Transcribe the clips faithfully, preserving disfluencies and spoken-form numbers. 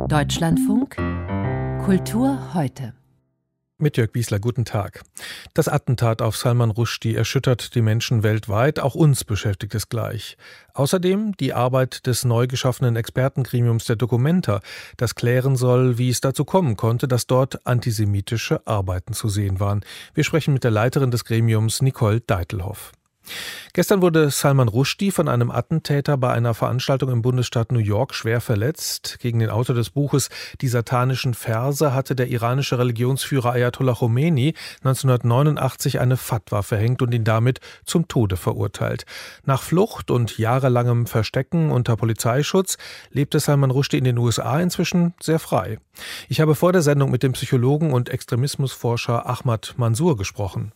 Deutschlandfunk Kultur heute. Mit Jörg Biesler, guten Tag. Das Attentat auf Salman Rushdie erschüttert die Menschen weltweit, auch uns beschäftigt es gleich. Außerdem die Arbeit des neu geschaffenen Expertengremiums der Documenta, das klären soll, wie es dazu kommen konnte, dass dort antisemitische Arbeiten zu sehen waren. Wir sprechen mit der Leiterin des Gremiums, Nicole Deitelhoff. Gestern wurde Salman Rushdie von einem Attentäter bei einer Veranstaltung im Bundesstaat New York schwer verletzt. Gegen den Autor des Buches Die satanischen Verse hatte der iranische Religionsführer Ayatollah Khomeini neunzehnhundertneunundachtzig eine Fatwa verhängt und ihn damit zum Tode verurteilt. Nach Flucht und jahrelangem Verstecken unter Polizeischutz lebte Salman Rushdie in den U S A inzwischen sehr frei. Ich habe vor der Sendung mit dem Psychologen und Extremismusforscher Ahmad Mansour gesprochen.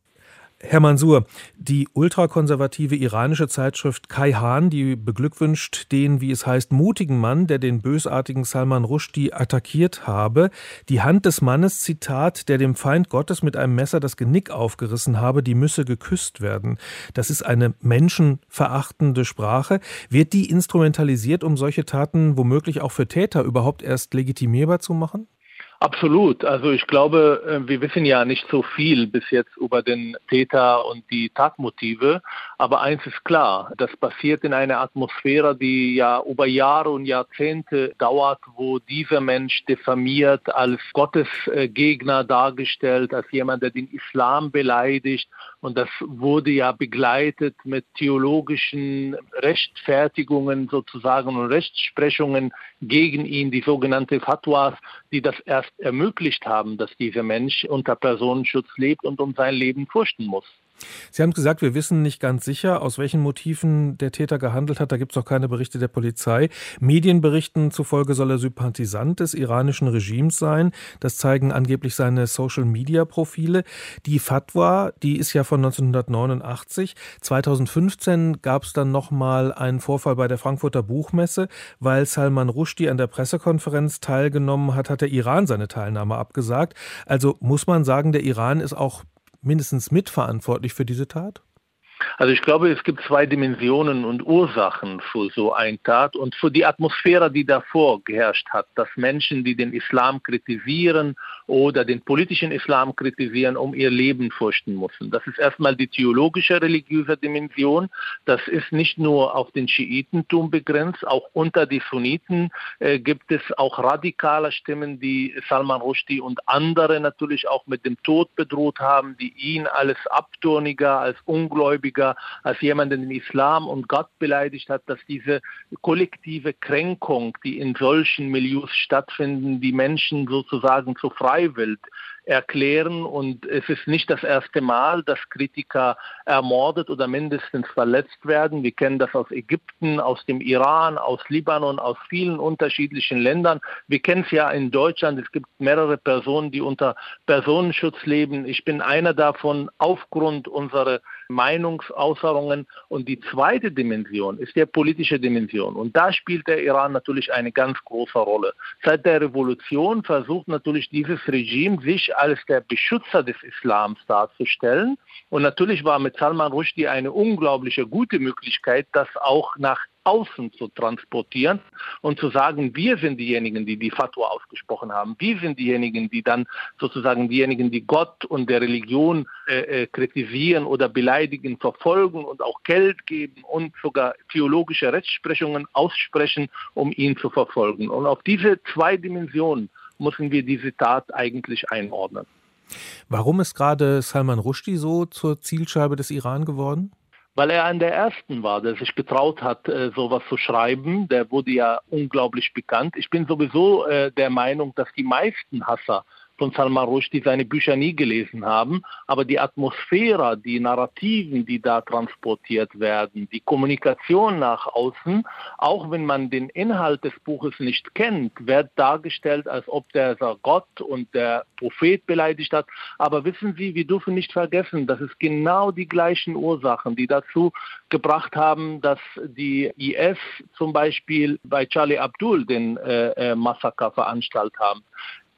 Herr Mansour, die ultrakonservative iranische Zeitschrift Kayhan, die beglückwünscht den, wie es heißt, mutigen Mann, der den bösartigen Salman Rushdie attackiert habe. Die Hand des Mannes, Zitat, der dem Feind Gottes mit einem Messer das Genick aufgerissen habe, die müsse geküsst werden. Das ist eine menschenverachtende Sprache. Wird die instrumentalisiert, um solche Taten womöglich auch für Täter überhaupt erst legitimierbar zu machen? Absolut. Also ich glaube, wir wissen ja nicht so viel bis jetzt über den Täter und die Tatmotive. Aber eins ist klar, das passiert in einer Atmosphäre, die ja über Jahre und Jahrzehnte dauert, wo dieser Mensch diffamiert, als Gottesgegner dargestellt, als jemand, der den Islam beleidigt. Und das wurde ja begleitet mit theologischen Rechtfertigungen sozusagen und Rechtsprechungen gegen ihn, die sogenannten Fatwas, die das erst ermöglicht haben, dass dieser Mensch unter Personenschutz lebt und um sein Leben fürchten muss. Sie haben gesagt, wir wissen nicht ganz sicher, aus welchen Motiven der Täter gehandelt hat. Da gibt es auch keine Berichte der Polizei. Medienberichten zufolge soll er Sympathisant des iranischen Regimes sein. Das zeigen angeblich seine Social-Media-Profile. Die Fatwa, die ist ja von neunzehnhundertneunundachtzig. zweitausendfünfzehn gab es dann nochmal einen Vorfall bei der Frankfurter Buchmesse. Weil Salman Rushdie an der Pressekonferenz teilgenommen hat, hat der Iran seine Teilnahme abgesagt. Also muss man sagen, der Iran ist auch mindestens mitverantwortlich für diese Tat? Also ich glaube, es gibt zwei Dimensionen und Ursachen für so eine Tat und für die Atmosphäre, die davor geherrscht hat, dass Menschen, die den Islam kritisieren oder den politischen Islam kritisieren, um ihr Leben fürchten müssen. Das ist erstmal die theologische, religiöse Dimension. Das ist nicht nur auf den Schiitentum begrenzt, auch unter die Sunniten äh, gibt es auch radikale Stimmen, die Salman Rushdie und andere natürlich auch mit dem Tod bedroht haben, die ihn als Abturniger, als Ungläubiger, als jemand, der den Islam und Gott beleidigt hat, dass diese kollektive Kränkung, die in solchen Milieus stattfinden, die Menschen sozusagen zu Freiwild erklären. Und es ist nicht das erste Mal, dass Kritiker ermordet oder mindestens verletzt werden. Wir kennen das aus Ägypten, aus dem Iran, aus Libanon, aus vielen unterschiedlichen Ländern. Wir kennen es ja in Deutschland. Es gibt mehrere Personen, die unter Personenschutz leben. Ich bin einer davon aufgrund unserer Meinungsäußerungen. Und die zweite Dimension ist die politische Dimension. Und da spielt der Iran natürlich eine ganz große Rolle. Seit der Revolution versucht natürlich dieses Regime, sich als der Beschützer des Islams darzustellen. Und natürlich war mit Salman Rushdie eine unglaubliche gute Möglichkeit, das auch nach außen zu transportieren und zu sagen, wir sind diejenigen, die die Fatwa ausgesprochen haben. Wir sind diejenigen, die dann sozusagen diejenigen, die Gott und der Religion äh, kritisieren oder beleidigen, verfolgen und auch Geld geben und sogar theologische Rechtsprechungen aussprechen, um ihn zu verfolgen. Und auf diese zwei Dimensionen müssen wir diese Tat eigentlich einordnen. Warum ist gerade Salman Rushdie so zur Zielscheibe des Iran geworden? Weil er einer der Ersten war, der sich getraut hat, sowas zu schreiben. Der wurde ja unglaublich bekannt. Ich bin sowieso äh, der Meinung, dass die meisten Hasser von Salman Rushdie seine Bücher nie gelesen haben, aber die Atmosphäre, die Narrativen, die da transportiert werden, die Kommunikation nach außen, auch wenn man den Inhalt des Buches nicht kennt, wird dargestellt, als ob der Gott und der Prophet beleidigt hat. Aber wissen Sie, wir dürfen nicht vergessen, dass es genau die gleichen Ursachen, die dazu gebracht haben, dass die I S zum Beispiel bei Charlie Abdul den äh, äh, Massaker veranstaltet haben.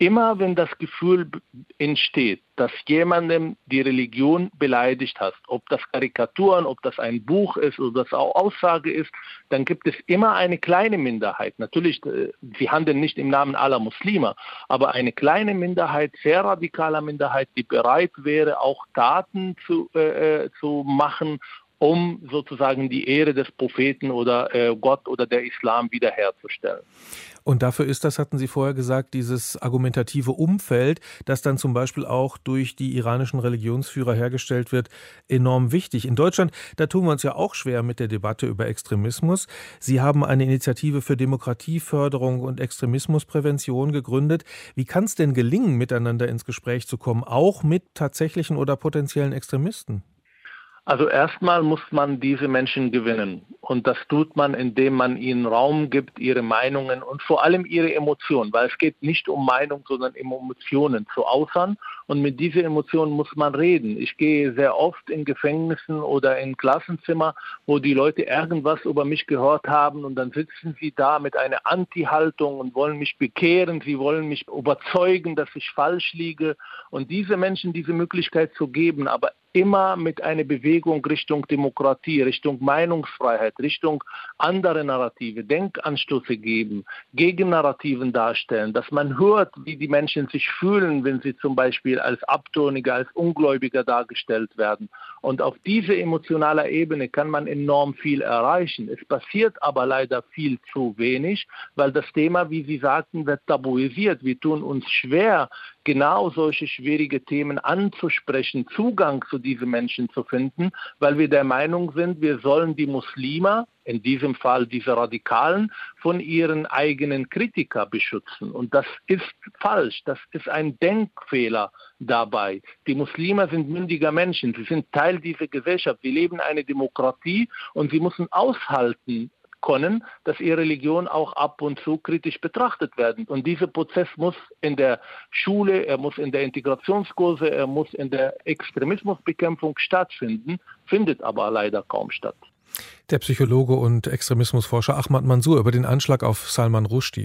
immer wenn das Gefühl entsteht, dass jemandem die Religion beleidigt hat, ob das Karikaturen, ob das ein Buch ist oder das auch Aussage ist, dann gibt es immer eine kleine Minderheit. Natürlich, sie handeln nicht im Namen aller Muslime, aber eine kleine Minderheit, sehr radikaler Minderheit, die bereit wäre, auch Taten zu, äh, zu machen, um sozusagen die Ehre des Propheten oder äh, Gott oder der Islam wiederherzustellen. Und dafür ist das, hatten Sie vorher gesagt, dieses argumentative Umfeld, das dann zum Beispiel auch durch die iranischen Religionsführer hergestellt wird, enorm wichtig. In Deutschland, da tun wir uns ja auch schwer mit der Debatte über Extremismus. Sie haben eine Initiative für Demokratieförderung und Extremismusprävention gegründet. Wie kann es denn gelingen, miteinander ins Gespräch zu kommen, auch mit tatsächlichen oder potenziellen Extremisten? Also erstmal muss man diese Menschen gewinnen. Und das tut man, indem man ihnen Raum gibt, ihre Meinungen und vor allem ihre Emotionen. Weil es geht nicht um Meinung, sondern um Emotionen zu äußern. Und mit diesen Emotionen muss man reden. Ich gehe sehr oft in Gefängnissen oder in Klassenzimmer, wo die Leute irgendwas über mich gehört haben. Und dann sitzen sie da mit einer Anti-Haltung und wollen mich bekehren. Sie wollen mich überzeugen, dass ich falsch liege. Und diese Menschen diese Möglichkeit zu geben, aber immer mit einer Bewegung Richtung Demokratie, Richtung Meinungsfreiheit, Richtung andere Narrative, Denkanstöße geben, Gegennarrativen darstellen, dass man hört, wie die Menschen sich fühlen, wenn sie zum Beispiel als Abtrünnige, als Ungläubiger dargestellt werden. Und auf dieser emotionalen Ebene kann man enorm viel erreichen. Es passiert aber leider viel zu wenig, weil das Thema, wie Sie sagten, wird tabuisiert. Wir tun uns schwer, genau solche schwierige Themen anzusprechen, Zugang zu diesen Menschen zu finden, weil wir der Meinung sind, wir sollen die Muslime, in diesem Fall diese Radikalen, von ihren eigenen Kritikern beschützen. Und das ist falsch, das ist ein Denkfehler dabei. Die Muslime sind mündige Menschen, sie sind Teil dieser Gesellschaft, sie leben eine Demokratie und sie müssen aushalten können, dass ihre Religion auch ab und zu kritisch betrachtet werden. Und dieser Prozess muss in der Schule, er muss in der Integrationskurse, er muss in der Extremismusbekämpfung stattfinden, findet aber leider kaum statt. Der Psychologe und Extremismusforscher Ahmad Mansour über den Anschlag auf Salman Rushdie.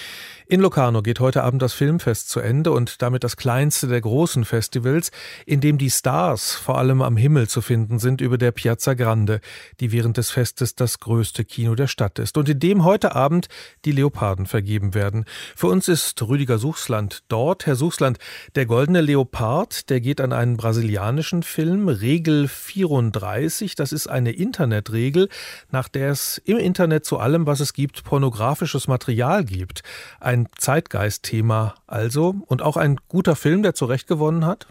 In Locarno geht heute Abend das Filmfest zu Ende und damit das kleinste der großen Festivals, in dem die Stars vor allem am Himmel zu finden sind über der Piazza Grande, die während des Festes das größte Kino der Stadt ist und in dem heute Abend die Leoparden vergeben werden. Für uns ist Rüdiger Suchsland dort. Herr Suchsland, der Goldene Leopard, der geht an einen brasilianischen Film, Regel vierunddreißig. Das ist eine Internetregel, nach der es im Internet zu allem, was es gibt, pornografisches Material gibt. Ein Zeitgeistthema also und auch ein guter Film, der zu Recht gewonnen hat?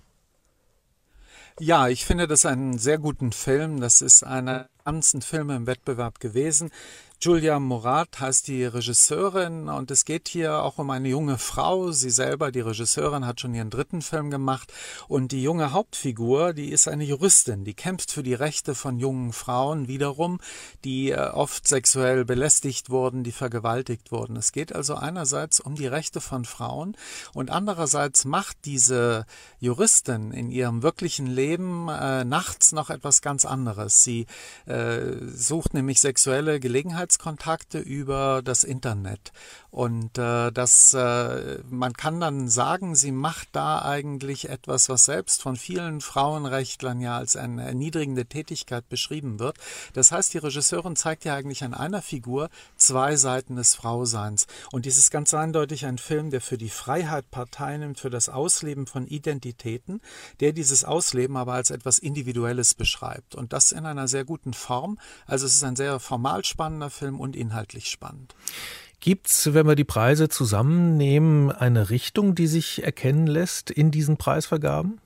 Ja, ich finde das einen sehr guten Film. Das ist einer der ernsten Filme im Wettbewerb gewesen. Julia Morat heißt die Regisseurin und es geht hier auch um eine junge Frau. Sie selber, die Regisseurin, hat schon ihren dritten Film gemacht und die junge Hauptfigur, die ist eine Juristin, die kämpft für die Rechte von jungen Frauen wiederum, die oft sexuell belästigt wurden, die vergewaltigt wurden. Es geht also einerseits um die Rechte von Frauen und andererseits macht diese Juristin in ihrem wirklichen Leben äh, nachts noch etwas ganz anderes. Sie äh, sucht nämlich sexuelle Gelegenheit Kontakte über das Internet und äh, das, äh, man kann dann sagen, sie macht da eigentlich etwas, was selbst von vielen Frauenrechtlern ja als eine erniedrigende Tätigkeit beschrieben wird. Das heißt, die Regisseurin zeigt ja eigentlich an einer Figur zwei Seiten des Frauseins und dies ist ganz eindeutig ein Film, der für die Freiheit Partei nimmt, für das Ausleben von Identitäten, der dieses Ausleben aber als etwas Individuelles beschreibt und das in einer sehr guten Form. Also es ist ein sehr formal spannender Film und inhaltlich spannend. Gibt's, wenn wir die Preise zusammennehmen, eine Richtung, die sich erkennen lässt in diesen Preisvergaben?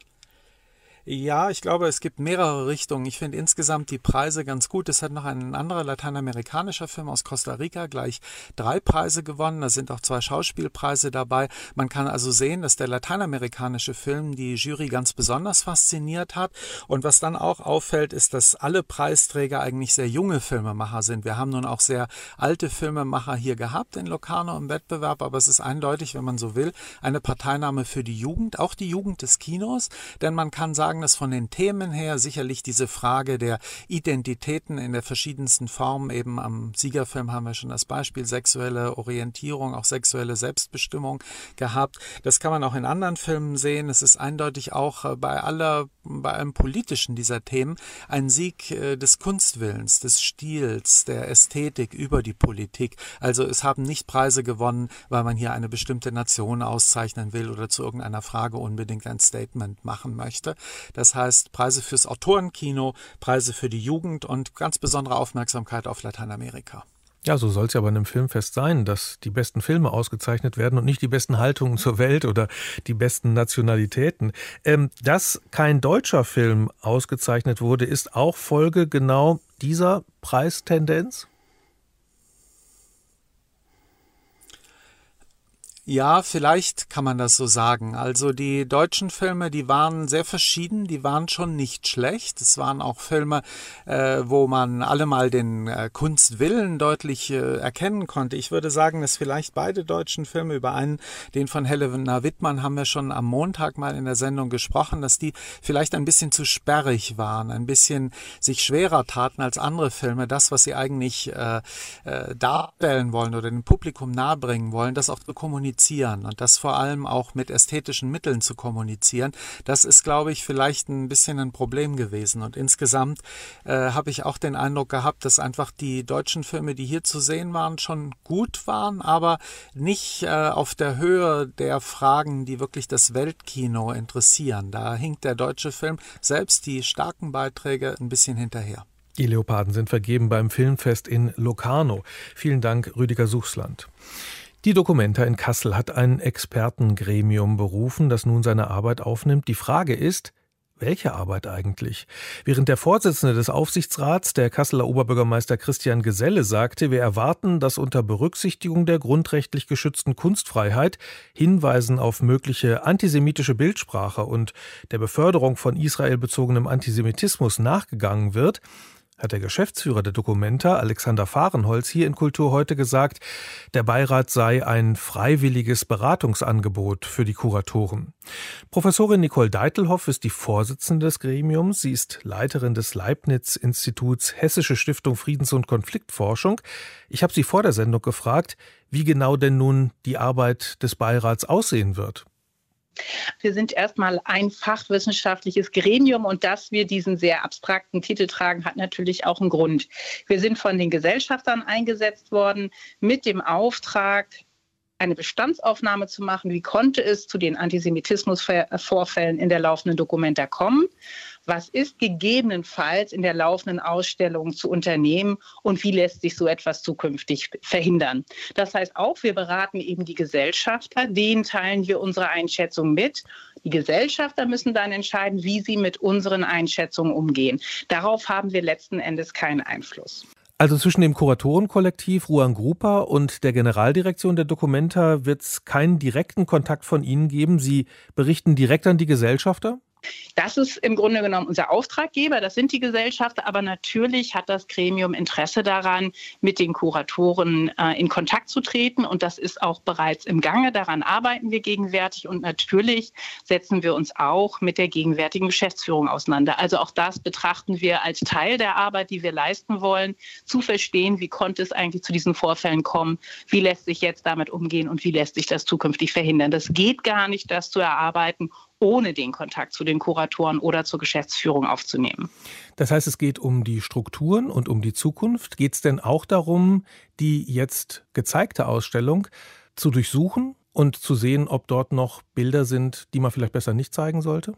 Ja, ich glaube, es gibt mehrere Richtungen. Ich finde insgesamt die Preise ganz gut. Es hat noch ein anderer lateinamerikanischer Film aus Costa Rica gleich drei Preise gewonnen. Da sind auch zwei Schauspielpreise dabei. Man kann also sehen, dass der lateinamerikanische Film die Jury ganz besonders fasziniert hat. Und was dann auch auffällt, ist, dass alle Preisträger eigentlich sehr junge Filmemacher sind. Wir haben nun auch sehr alte Filmemacher hier gehabt in Locarno im Wettbewerb, aber es ist eindeutig, wenn man so will, eine Parteinahme für die Jugend, auch die Jugend des Kinos. Denn man kann sagen, sagen, dass von den Themen her sicherlich diese Frage der Identitäten in der verschiedensten Form, eben am Siegerfilm haben wir schon das Beispiel sexuelle Orientierung, auch sexuelle Selbstbestimmung gehabt. Das kann man auch in anderen Filmen sehen. Es ist eindeutig auch bei aller, bei allem Politischen dieser Themen ein Sieg äh, des Kunstwillens, des Stils, der Ästhetik über die Politik. Also es haben nicht Preise gewonnen, weil man hier eine bestimmte Nation auszeichnen will oder zu irgendeiner Frage unbedingt ein Statement machen möchte. Das heißt, Preise fürs Autorenkino, Preise für die Jugend und ganz besondere Aufmerksamkeit auf Lateinamerika. Ja, so soll es ja bei einem Filmfest sein, dass die besten Filme ausgezeichnet werden und nicht die besten Haltungen zur Welt oder die besten Nationalitäten. Ähm, dass kein deutscher Film ausgezeichnet wurde, ist auch Folge genau dieser Preistendenz? Ja, vielleicht kann man das so sagen. Also die deutschen Filme, die waren sehr verschieden, die waren schon nicht schlecht. Es waren auch Filme, äh, wo man allemal den äh, Kunstwillen deutlich äh, erkennen konnte. Ich würde sagen, dass vielleicht beide deutschen Filme, über einen, den von Helena Wittmann, haben wir schon am Montag mal in der Sendung gesprochen, dass die vielleicht ein bisschen zu sperrig waren, ein bisschen sich schwerer taten als andere Filme, das, was sie eigentlich äh, äh, darstellen wollen oder dem Publikum nahebringen wollen, das auch zu kommunizieren. Und das vor allem auch mit ästhetischen Mitteln zu kommunizieren, das ist, glaube ich, vielleicht ein bisschen ein Problem gewesen. Und insgesamt äh, habe ich auch den Eindruck gehabt, dass einfach die deutschen Filme, die hier zu sehen waren, schon gut waren, aber nicht äh, auf der Höhe der Fragen, die wirklich das Weltkino interessieren. Da hinkt der deutsche Film, selbst die starken Beiträge, ein bisschen hinterher. Die Leoparden sind vergeben beim Filmfest in Locarno. Vielen Dank, Rüdiger Suchsland. Die Documenta in Kassel hat ein Expertengremium berufen, das nun seine Arbeit aufnimmt. Die Frage ist, welche Arbeit eigentlich? Während der Vorsitzende des Aufsichtsrats, der Kasseler Oberbürgermeister Christian Geselle, sagte, wir erwarten, dass unter Berücksichtigung der grundrechtlich geschützten Kunstfreiheit, Hinweisen auf mögliche antisemitische Bildsprache und der Beförderung von israelbezogenem Antisemitismus nachgegangen wird, hat der Geschäftsführer der Documenta, Alexander Fahrenholz, hier in Kultur heute gesagt, der Beirat sei ein freiwilliges Beratungsangebot für die Kuratoren. Professorin Nicole Deitelhoff ist die Vorsitzende des Gremiums. Sie ist Leiterin des Leibniz-Instituts Hessische Stiftung Friedens- und Konfliktforschung. Ich habe sie vor der Sendung gefragt, wie genau denn nun die Arbeit des Beirats aussehen wird. Wir sind erstmal ein fachwissenschaftliches Gremium und dass wir diesen sehr abstrakten Titel tragen, hat natürlich auch einen Grund. Wir sind von den Gesellschaftern eingesetzt worden mit dem Auftrag, eine Bestandsaufnahme zu machen. Wie konnte es zu den Antisemitismusvorfällen in der laufenden Documenta kommen? Was ist gegebenenfalls in der laufenden Ausstellung zu unternehmen und wie lässt sich so etwas zukünftig verhindern? Das heißt auch, wir beraten eben die Gesellschafter, denen teilen wir unsere Einschätzung mit. Die Gesellschafter müssen dann entscheiden, wie sie mit unseren Einschätzungen umgehen. Darauf haben wir letzten Endes keinen Einfluss. Also zwischen dem Kuratorenkollektiv Ruan Grupa und der Generaldirektion der Documenta wird es keinen direkten Kontakt von Ihnen geben. Sie berichten direkt an die Gesellschafter? Das ist im Grunde genommen unser Auftraggeber, das sind die Gesellschafter, aber natürlich hat das Gremium Interesse daran, mit den Kuratoren äh, in Kontakt zu treten und das ist auch bereits im Gange, daran arbeiten wir gegenwärtig und natürlich setzen wir uns auch mit der gegenwärtigen Geschäftsführung auseinander. Also auch das betrachten wir als Teil der Arbeit, die wir leisten wollen, zu verstehen, wie konnte es eigentlich zu diesen Vorfällen kommen, wie lässt sich jetzt damit umgehen und wie lässt sich das zukünftig verhindern. Das geht gar nicht, das zu erarbeiten, ohne den Kontakt zu den Kuratoren oder zur Geschäftsführung aufzunehmen. Das heißt, es geht um die Strukturen und um die Zukunft. Geht es denn auch darum, die jetzt gezeigte Ausstellung zu durchsuchen und zu sehen, ob dort noch Bilder sind, die man vielleicht besser nicht zeigen sollte?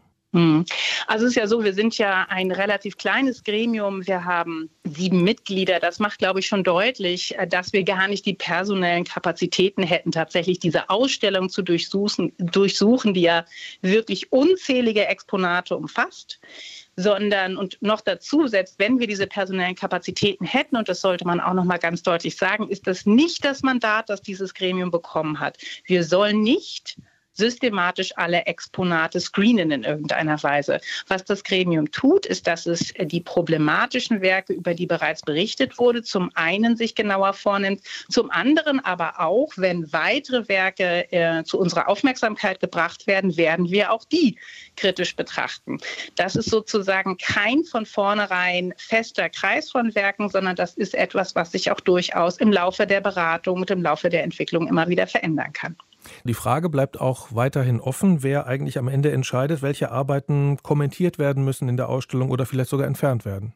Also es ist ja so, wir sind ja ein relativ kleines Gremium. Wir haben sieben Mitglieder. Das macht, glaube ich, schon deutlich, dass wir gar nicht die personellen Kapazitäten hätten, tatsächlich diese Ausstellung zu durchsuchen, durchsuchen, die ja wirklich unzählige Exponate umfasst. Sondern und noch dazu, selbst wenn wir diese personellen Kapazitäten hätten, und das sollte man auch noch mal ganz deutlich sagen, ist das nicht das Mandat, das dieses Gremium bekommen hat. Wir sollen nicht systematisch alle Exponate screenen in irgendeiner Weise. Was das Gremium tut, ist, dass es die problematischen Werke, über die bereits berichtet wurde, zum einen sich genauer vornimmt, zum anderen aber auch, wenn weitere Werke äh, zu unserer Aufmerksamkeit gebracht werden, werden wir auch die kritisch betrachten. Das ist sozusagen kein von vornherein fester Kreis von Werken, sondern das ist etwas, was sich auch durchaus im Laufe der Beratung und im Laufe der Entwicklung immer wieder verändern kann. Die Frage bleibt auch weiterhin offen, wer eigentlich am Ende entscheidet, welche Arbeiten kommentiert werden müssen in der Ausstellung oder vielleicht sogar entfernt werden.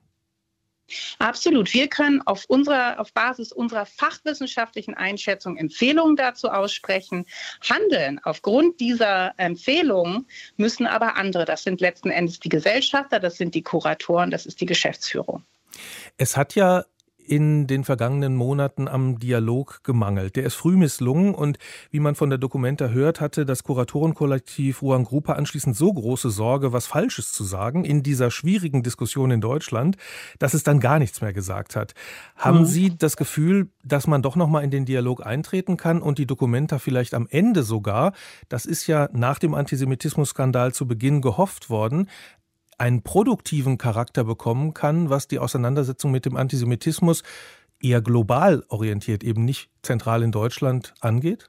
Absolut. Wir können auf, unserer, auf Basis unserer fachwissenschaftlichen Einschätzung Empfehlungen dazu aussprechen. Handeln aufgrund dieser Empfehlungen müssen aber andere. Das sind letzten Endes die Gesellschafter, das sind die Kuratoren, das ist die Geschäftsführung. Es hat ja in den vergangenen Monaten am Dialog gemangelt. Der ist früh misslungen und wie man von der Documenta hört, hatte das Kuratorenkollektiv Ruang Grupa anschließend so große Sorge, was Falsches zu sagen in dieser schwierigen Diskussion in Deutschland, dass es dann gar nichts mehr gesagt hat. Haben mhm. Sie das Gefühl, dass man doch noch mal in den Dialog eintreten kann und die Documenta vielleicht am Ende sogar, das ist ja nach dem Antisemitismus-Skandal zu Beginn gehofft worden, einen produktiven Charakter bekommen kann, was die Auseinandersetzung mit dem Antisemitismus eher global orientiert, eben nicht zentral in Deutschland angeht?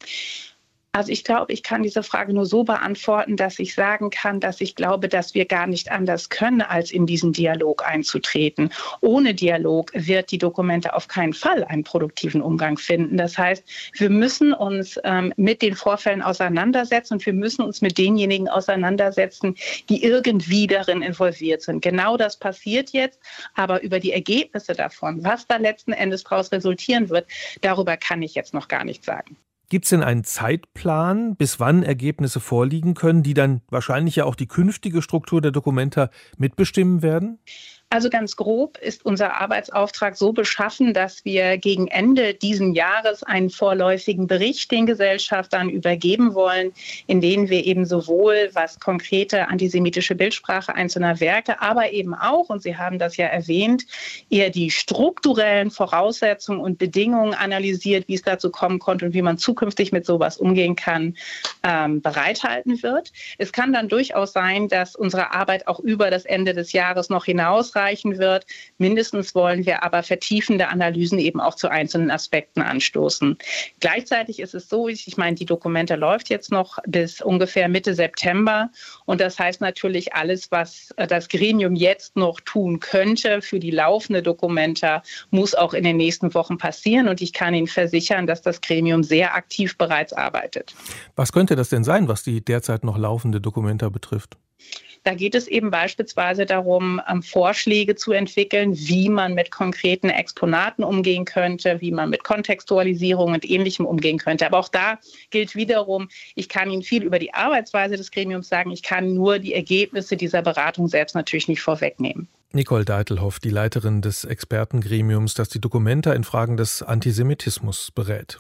Also ich glaube, ich kann diese Frage nur so beantworten, dass ich sagen kann, dass ich glaube, dass wir gar nicht anders können, als in diesen Dialog einzutreten. Ohne Dialog wird die Documenta auf keinen Fall einen produktiven Umgang finden. Das heißt, wir müssen uns ähm, mit den Vorfällen auseinandersetzen und wir müssen uns mit denjenigen auseinandersetzen, die irgendwie darin involviert sind. Genau das passiert jetzt, aber über die Ergebnisse davon, was da letzten Endes daraus resultieren wird, darüber kann ich jetzt noch gar nichts sagen. Gibt es denn einen Zeitplan, bis wann Ergebnisse vorliegen können, die dann wahrscheinlich ja auch die künftige Struktur der Documenta mitbestimmen werden? Also ganz grob ist unser Arbeitsauftrag so beschaffen, dass wir gegen Ende diesen Jahres einen vorläufigen Bericht den Gesellschaftern übergeben wollen, in dem wir eben sowohl was konkrete antisemitische Bildsprache einzelner Werke, aber eben auch, und Sie haben das ja erwähnt, eher die strukturellen Voraussetzungen und Bedingungen analysiert, wie es dazu kommen konnte und wie man zukünftig mit sowas umgehen kann, ähm, bereithalten wird. Es kann dann durchaus sein, dass unsere Arbeit auch über das Ende des Jahres noch hinausreicht wird. Mindestens wollen wir aber vertiefende Analysen eben auch zu einzelnen Aspekten anstoßen. Gleichzeitig ist es so, ich meine, die Documenta läuft jetzt noch bis ungefähr Mitte September und das heißt natürlich, alles, was das Gremium jetzt noch tun könnte für die laufende Documenta, muss auch in den nächsten Wochen passieren und ich kann Ihnen versichern, dass das Gremium sehr aktiv bereits arbeitet. Was könnte das denn sein, was die derzeit noch laufende Documenta betrifft? Da geht es eben beispielsweise darum, Vorschläge zu entwickeln, wie man mit konkreten Exponaten umgehen könnte, wie man mit Kontextualisierung und Ähnlichem umgehen könnte. Aber auch da gilt wiederum, ich kann Ihnen viel über die Arbeitsweise des Gremiums sagen, ich kann nur die Ergebnisse dieser Beratung selbst natürlich nicht vorwegnehmen. Nicole Deitelhoff, die Leiterin des Expertengremiums, das die Documenta in Fragen des Antisemitismus berät.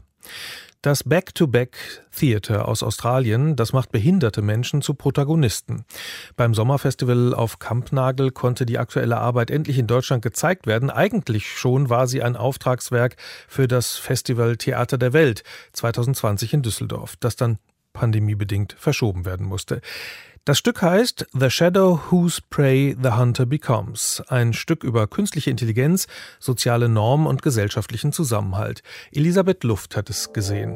Das Back-to-Back-Theater aus Australien, das macht behinderte Menschen zu Protagonisten. Beim Sommerfestival auf Kampnagel konnte die aktuelle Arbeit endlich in Deutschland gezeigt werden. Eigentlich schon war sie ein Auftragswerk für das Festival Theater der Welt zwanzig zwanzig in Düsseldorf, das dann pandemiebedingt verschoben werden musste. Das Stück heißt The Shadow Whose Prey the Hunter Becomes, ein Stück über künstliche Intelligenz, soziale Normen und gesellschaftlichen Zusammenhalt. Elisabeth Luft hat es gesehen.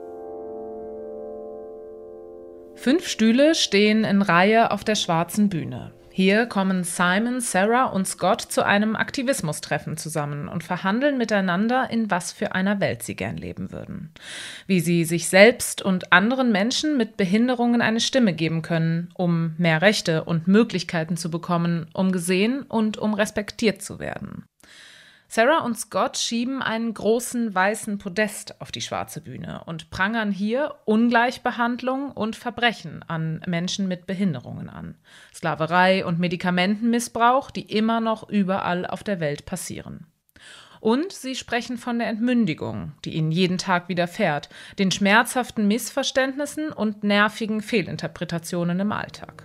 Fünf Stühle stehen in Reihe auf der schwarzen Bühne. Hier kommen Simon, Sarah und Scott zu einem Aktivismustreffen zusammen und verhandeln miteinander, in was für einer Welt sie gern leben würden. Wie sie sich selbst und anderen Menschen mit Behinderungen eine Stimme geben können, um mehr Rechte und Möglichkeiten zu bekommen, um gesehen und um respektiert zu werden. Sarah und Scott schieben einen großen weißen Podest auf die schwarze Bühne und prangern hier Ungleichbehandlung und Verbrechen an Menschen mit Behinderungen an. Sklaverei und Medikamentenmissbrauch, die immer noch überall auf der Welt passieren. Und sie sprechen von der Entmündigung, die ihnen jeden Tag widerfährt, den schmerzhaften Missverständnissen und nervigen Fehlinterpretationen im Alltag.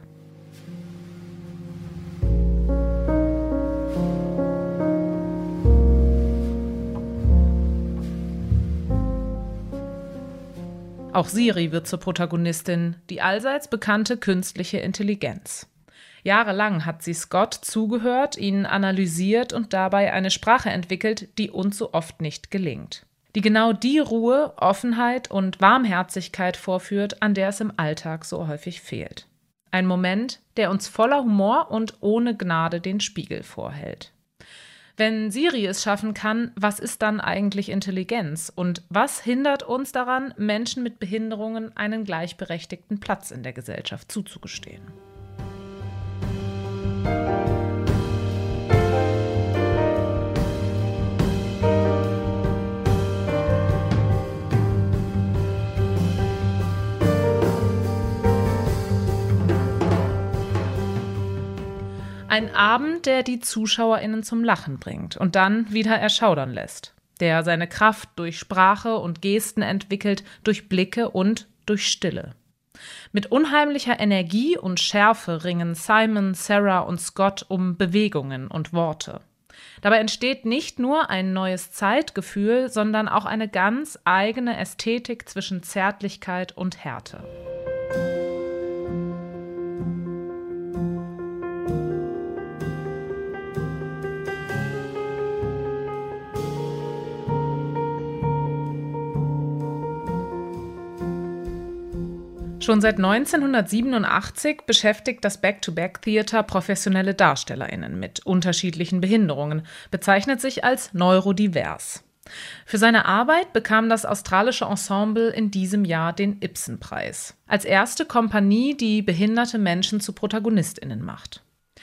Auch Siri wird zur Protagonistin, die allseits bekannte künstliche Intelligenz. Jahrelang hat sie Scott zugehört, ihn analysiert und dabei eine Sprache entwickelt, die uns so oft nicht gelingt. Die genau die Ruhe, Offenheit und Warmherzigkeit vorführt, an der es im Alltag so häufig fehlt. Ein Moment, der uns voller Humor und ohne Gnade den Spiegel vorhält. Wenn Siri es schaffen kann, was ist dann eigentlich Intelligenz? Und was hindert uns daran, Menschen mit Behinderungen einen gleichberechtigten Platz in der Gesellschaft zuzugestehen? Ein Abend, der die ZuschauerInnen zum Lachen bringt und dann wieder erschaudern lässt. Der seine Kraft durch Sprache und Gesten entwickelt, durch Blicke und durch Stille. Mit unheimlicher Energie und Schärfe ringen Simon, Sarah und Scott um Bewegungen und Worte. Dabei entsteht nicht nur ein neues Zeitgefühl, sondern auch eine ganz eigene Ästhetik zwischen Zärtlichkeit und Härte. Schon seit neunzehnhundertsiebenundachtzig beschäftigt das Back-to-Back-Theater professionelle DarstellerInnen mit unterschiedlichen Behinderungen, bezeichnet sich als neurodivers. Für seine Arbeit bekam das australische Ensemble in diesem Jahr den Ibsen-Preis. Als erste Kompanie, die behinderte Menschen zu ProtagonistInnen macht.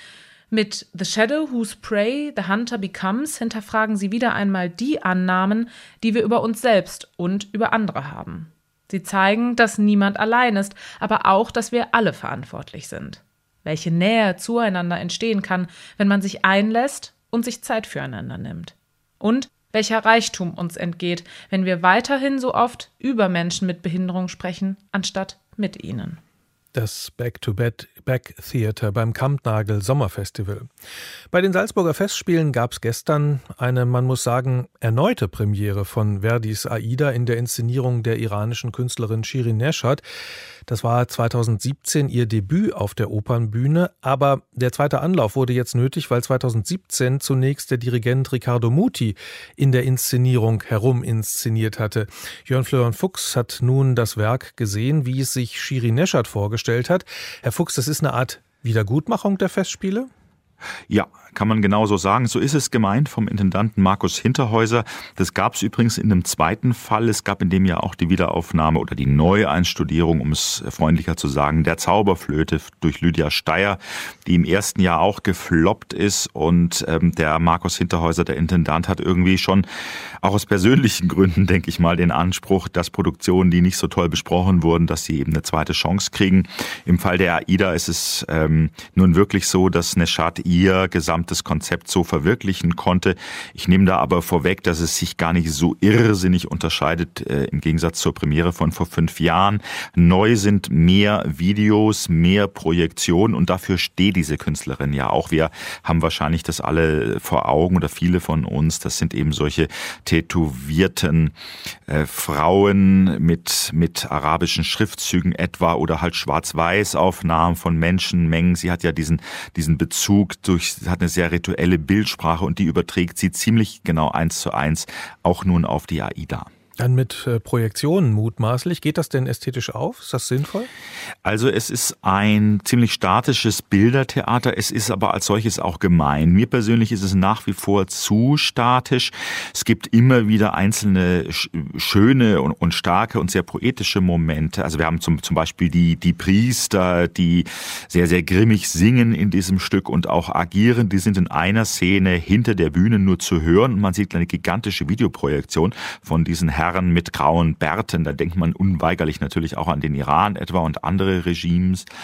Mit The Shadow Whose Prey the Hunter Becomes hinterfragen sie wieder einmal die Annahmen, die wir über uns selbst und über andere haben. Sie zeigen, dass niemand allein ist, aber auch, dass wir alle verantwortlich sind. Welche Nähe zueinander entstehen kann, wenn man sich einlässt und sich Zeit füreinander nimmt. Und welcher Reichtum uns entgeht, wenn wir weiterhin so oft über Menschen mit Behinderung sprechen, anstatt mit ihnen. Das Back-to-Back-Theater beim Kampnagel Sommerfestival. Bei den Salzburger Festspielen gab es gestern eine, man muss sagen, erneute Premiere von Verdis Aida in der Inszenierung der iranischen Künstlerin Shirin Neshat. Das war zweitausendsiebzehn ihr Debüt auf der Opernbühne, aber der zweite Anlauf wurde jetzt nötig, weil zweitausendsiebzehn zunächst der Dirigent Riccardo Muti in der Inszenierung heruminszeniert hatte. Jörn Florian Fuchs hat nun das Werk gesehen, wie es sich Shirin Neshat vorgestellt hat. Herr Fuchs, das ist eine Art Wiedergutmachung der Festspiele? Ja, kann man genauso sagen. So ist es gemeint vom Intendanten Markus Hinterhäuser. Das gab es übrigens in einem zweiten Fall. Es gab in dem Jahr auch die Wiederaufnahme oder die Neueinstudierung, um es freundlicher zu sagen, der Zauberflöte durch Lydia Steyer, die im ersten Jahr auch gefloppt ist. Und ähm, der Markus Hinterhäuser, der Intendant, hat irgendwie schon auch aus persönlichen Gründen, denke ich mal, den Anspruch, dass Produktionen, die nicht so toll besprochen wurden, dass sie eben eine zweite Chance kriegen. Im Fall der Aida ist es ähm, nun wirklich so, dass Neshat ihr gesamtes Konzept so verwirklichen konnte. Ich nehme da aber vorweg, dass es sich gar nicht so irrsinnig unterscheidet äh, im Gegensatz zur Premiere von vor fünf Jahren. Neu sind mehr Videos, mehr Projektion und dafür steht diese Künstlerin ja auch. Wir haben wahrscheinlich das alle vor Augen oder viele von uns. Das sind eben solche tätowierten äh, Frauen mit, mit arabischen Schriftzügen etwa oder halt Schwarz-Weiß-Aufnahmen von Menschenmengen. Sie hat ja diesen, diesen Bezug durch, hat eine sehr rituelle Bildsprache und die überträgt sie ziemlich genau eins zu eins auch nun auf die Aida. Dann mit äh, Projektionen mutmaßlich. Geht das denn ästhetisch auf? Ist das sinnvoll? Also es ist ein ziemlich statisches Bildertheater. Es ist aber als solches auch gemein. Mir persönlich ist es nach wie vor zu statisch. Es gibt immer wieder einzelne schöne und, und starke und sehr poetische Momente. Also wir haben zum, zum Beispiel die, die Priester, die sehr, sehr grimmig singen in diesem Stück und auch agieren. Die sind in einer Szene hinter der Bühne nur zu hören. Und man sieht eine gigantische Videoprojektion von diesen Herren mit grauen Bärten. Da denkt man unweigerlich natürlich auch an den Iran etwa und andere Regimes.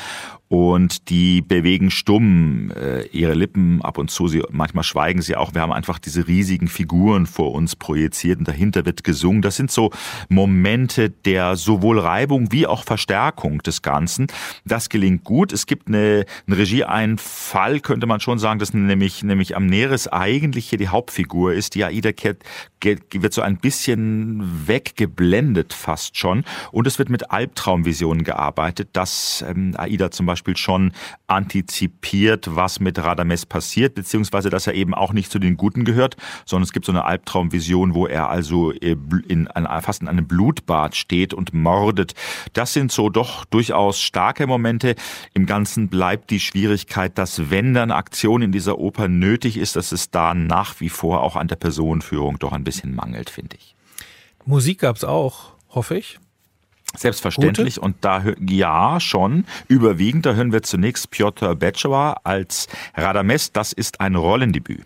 und die bewegen stumm äh, ihre Lippen ab und zu, sie, manchmal schweigen sie auch. Wir haben einfach diese riesigen Figuren vor uns projiziert und dahinter wird gesungen. Das sind so Momente der sowohl Reibung wie auch Verstärkung des Ganzen. Das gelingt gut. Es gibt eine, einen Regieeinfall, könnte man schon sagen, dass nämlich, nämlich Amneris eigentlich hier die Hauptfigur ist. Die Aida kehrt, wird so ein bisschen weggeblendet fast schon und es wird mit Albtraumvisionen gearbeitet, dass ähm, Aida zum Beispiel schon antizipiert, was mit Radames passiert, beziehungsweise dass er eben auch nicht zu den Guten gehört, sondern es gibt so eine Albtraumvision, wo er also in, in, fast in einem Blutbad steht und mordet. Das sind so doch durchaus starke Momente. Im Ganzen bleibt die Schwierigkeit, dass wenn dann Aktion in dieser Oper nötig ist, dass es da nach wie vor auch an der Personenführung doch ein bisschen mangelt, finde ich. Musik gab es auch, hoffe ich. Selbstverständlich. Gute? Und da, ja, schon, überwiegend. Da hören wir zunächst Piotr Beczała als Radames. Das ist ein Rollendebüt.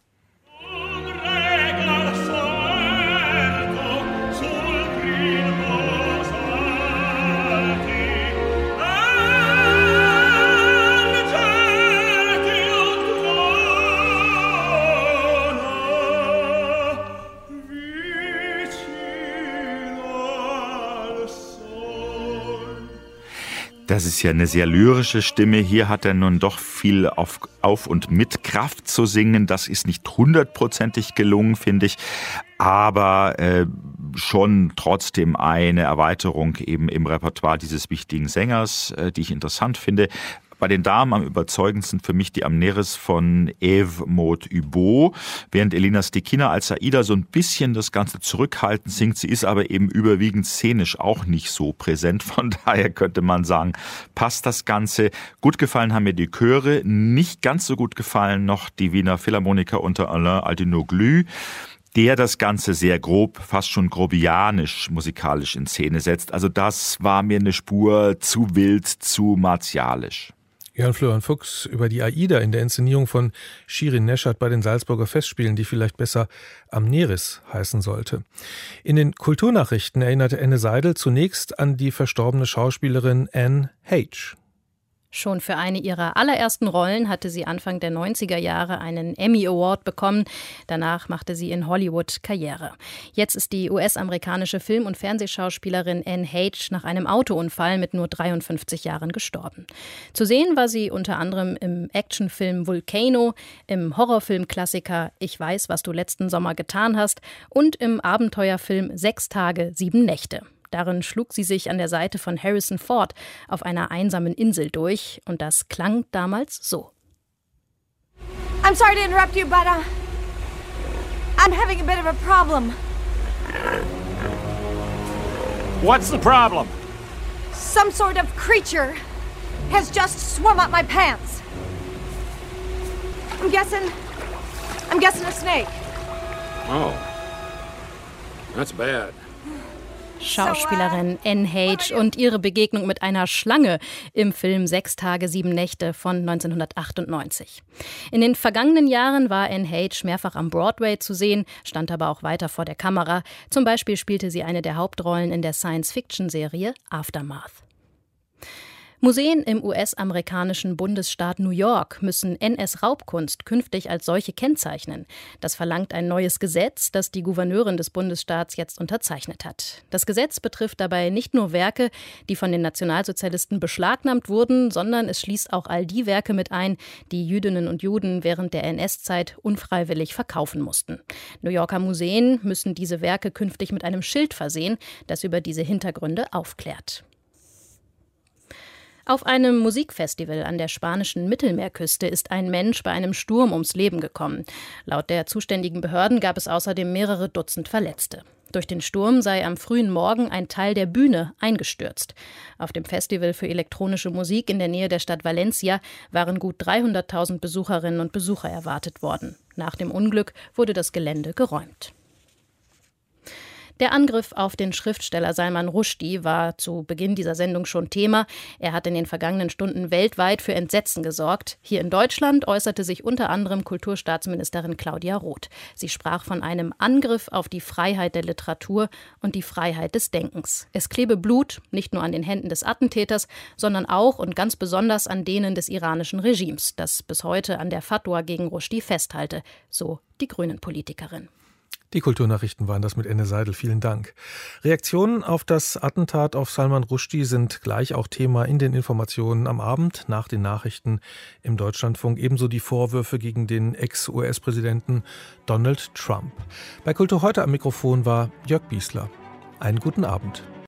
Das ist ja eine sehr lyrische Stimme. Hier hat er nun doch viel auf, auf und mit Kraft zu singen. Das ist nicht hundertprozentig gelungen, finde ich. Aber äh, schon trotzdem eine Erweiterung eben im Repertoire dieses wichtigen Sängers, äh, die ich interessant finde. Bei den Damen am überzeugendsten für mich die Amneris von Eve Maud Hubeau, während Elena Stekina als Aida so ein bisschen das Ganze zurückhaltend singt. Sie ist aber eben überwiegend szenisch auch nicht so präsent. Von daher könnte man sagen, passt das Ganze. Gut gefallen haben mir die Chöre, nicht ganz so gut gefallen noch die Wiener Philharmoniker unter Alain Aldinoglu, der das Ganze sehr grob, fast schon grobianisch musikalisch in Szene setzt. Also das war mir eine Spur zu wild, zu martialisch. Jörn Florian Fuchs über die Aida in der Inszenierung von Shirin Neshat bei den Salzburger Festspielen, die vielleicht besser Amneris heißen sollte. In den Kulturnachrichten erinnerte Enne Seidel zunächst an die verstorbene Schauspielerin Anne Heche. Schon für eine ihrer allerersten Rollen hatte sie Anfang der neunziger Jahre einen Emmy Award bekommen. Danach machte sie in Hollywood Karriere. Jetzt ist die U S-amerikanische Film- und Fernsehschauspielerin Anne Heche nach einem Autounfall mit nur dreiundfünfzig Jahren gestorben. Zu sehen war sie unter anderem im Actionfilm Volcano, im Horrorfilm-Klassiker Ich weiß, was du letzten Sommer getan hast und im Abenteuerfilm Sechs Tage, sieben Nächte. Darin schlug sie sich an der Seite von Harrison Ford auf einer einsamen Insel durch und das klang damals so. I'm sorry to interrupt you, but uh, I'm having a bit of a problem. What's the problem? Some sort of creature has just swum up my pants. I'm guessing, I'm guessing a snake. Oh, that's bad. Schauspielerin Anne Heche und ihre Begegnung mit einer Schlange im Film Sechs Tage, sieben Nächte von neunzehnhundertachtundneunzig. In den vergangenen Jahren war Anne Heche mehrfach am Broadway zu sehen, stand aber auch weiter vor der Kamera. Zum Beispiel spielte sie eine der Hauptrollen in der Science-Fiction-Serie Aftermath. Museen im U S-amerikanischen Bundesstaat New York müssen N S-Raubkunst künftig als solche kennzeichnen. Das verlangt ein neues Gesetz, das die Gouverneurin des Bundesstaats jetzt unterzeichnet hat. Das Gesetz betrifft dabei nicht nur Werke, die von den Nationalsozialisten beschlagnahmt wurden, sondern es schließt auch all die Werke mit ein, die Jüdinnen und Juden während der N S-Zeit unfreiwillig verkaufen mussten. New Yorker Museen müssen diese Werke künftig mit einem Schild versehen, das über diese Hintergründe aufklärt. Auf einem Musikfestival an der spanischen Mittelmeerküste ist ein Mensch bei einem Sturm ums Leben gekommen. Laut der zuständigen Behörden gab es außerdem mehrere Dutzend Verletzte. Durch den Sturm sei am frühen Morgen ein Teil der Bühne eingestürzt. Auf dem Festival für elektronische Musik in der Nähe der Stadt Valencia waren gut dreihunderttausend Besucherinnen und Besucher erwartet worden. Nach dem Unglück wurde das Gelände geräumt. Der Angriff auf den Schriftsteller Salman Rushdie war zu Beginn dieser Sendung schon Thema. Er hat in den vergangenen Stunden weltweit für Entsetzen gesorgt. Hier in Deutschland äußerte sich unter anderem Kulturstaatsministerin Claudia Roth. Sie sprach von einem Angriff auf die Freiheit der Literatur und die Freiheit des Denkens. Es klebe Blut, nicht nur an den Händen des Attentäters, sondern auch und ganz besonders an denen des iranischen Regimes, das bis heute an der Fatwa gegen Rushdie festhalte, so die Grünen-Politikerin. Die Kulturnachrichten waren das mit Enne Seidel. Vielen Dank. Reaktionen auf das Attentat auf Salman Rushdie sind gleich auch Thema in den Informationen am Abend nach den Nachrichten im Deutschlandfunk. Ebenso die Vorwürfe gegen den Ex-U S-Präsidenten Donald Trump. Bei Kultur heute am Mikrofon war Jörg Biesler. Einen guten Abend.